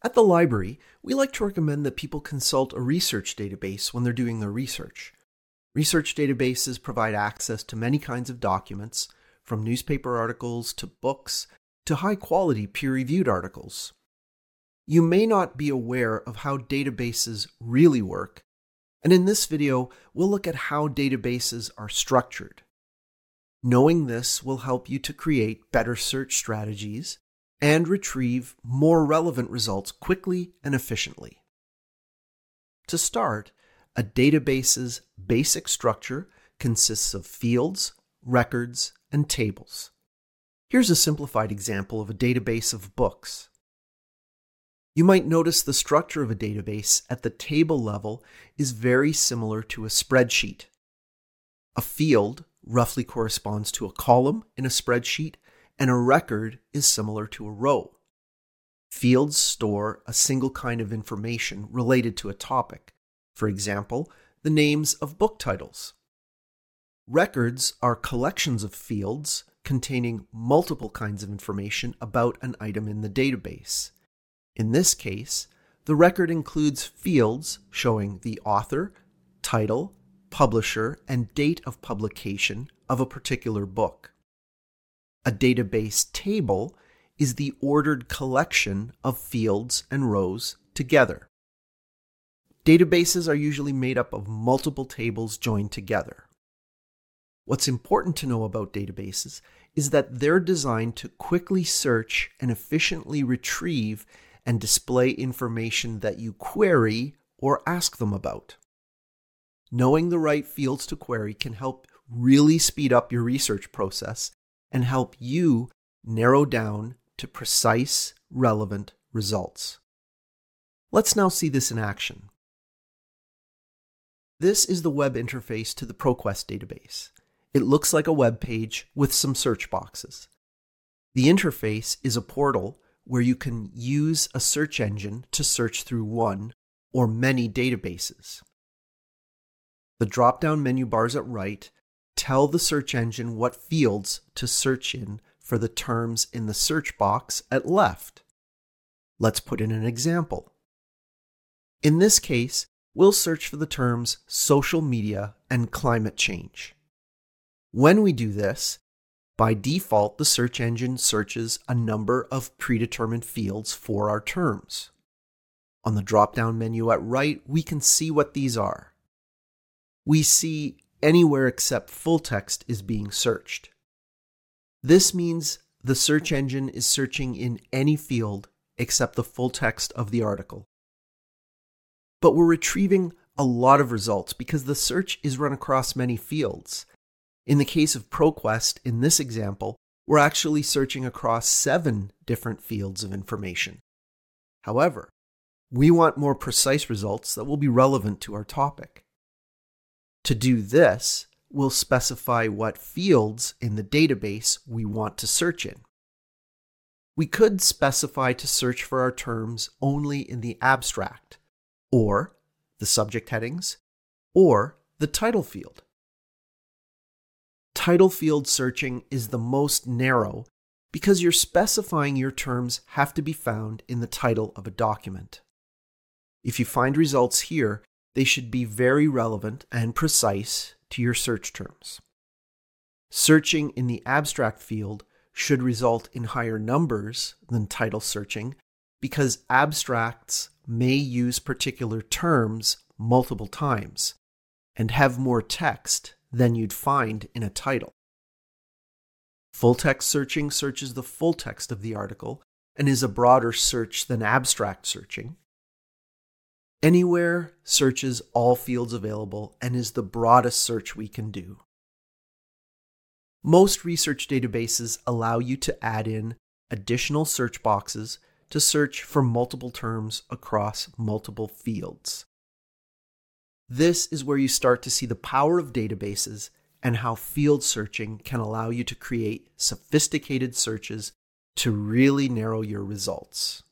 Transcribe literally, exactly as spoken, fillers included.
At the library, we like to recommend that people consult a research database when they're doing their research. Research databases provide access to many kinds of documents, from newspaper articles to books to high-quality peer-reviewed articles. You may not be aware of how databases really work, and in this video, we'll look at how databases are structured. Knowing this will help you to create better search strategies and retrieve more relevant results quickly and efficiently. To start, a database's basic structure consists of fields, records, and tables. Here's a simplified example of a database of books. You might notice the structure of a database at the table level is very similar to a spreadsheet. A field roughly corresponds to a column in a spreadsheet, and a record is similar to a row. Fields store a single kind of information related to a topic, for example, the names of book titles. Records are collections of fields containing multiple kinds of information about an item in the database. In this case, the record includes fields showing the author, title, publisher, and date of publication of a particular book. A database table is the ordered collection of fields and rows together. Databases are usually made up of multiple tables joined together. What's important to know about databases is that they're designed to quickly search and efficiently retrieve and display information that you query or ask them about. Knowing the right fields to query can help really speed up your research process and help you narrow down to precise, relevant results. Let's now see this in action. This is the web interface to the ProQuest database. It looks like a web page with some search boxes. The interface is a portal where you can use a search engine to search through one or many databases. The drop-down menu bars at right tell the search engine what fields to search in for the terms in the search box at left. Let's put in an example. In this case, we'll search for the terms social media and climate change. When we do this, by default, the search engine searches a number of predetermined fields for our terms. On the drop-down menu at right, we can see what these are. We see anywhere except full text is being searched. This means the search engine is searching in any field except the full text of the article. But we're retrieving a lot of results because the search is run across many fields. In the case of ProQuest, in this example, we're actually searching across seven different fields of information. However, we want more precise results that will be relevant to our topic. To do this, we'll specify what fields in the database we want to search in. We could specify to search for our terms only in the abstract, or the subject headings, or the title field. Title field searching is the most narrow because you're specifying your terms have to be found in the title of a document. If you find results here, they should be very relevant and precise to your search terms. Searching in the abstract field should result in higher numbers than title searching because abstracts may use particular terms multiple times and have more text than you'd find in a title. Full text searching searches the full text of the article and is a broader search than abstract searching. Anywhere searches all fields available and is the broadest search we can do. Most research databases allow you to add in additional search boxes to search for multiple terms across multiple fields. This is where you start to see the power of databases and how field searching can allow you to create sophisticated searches to really narrow your results.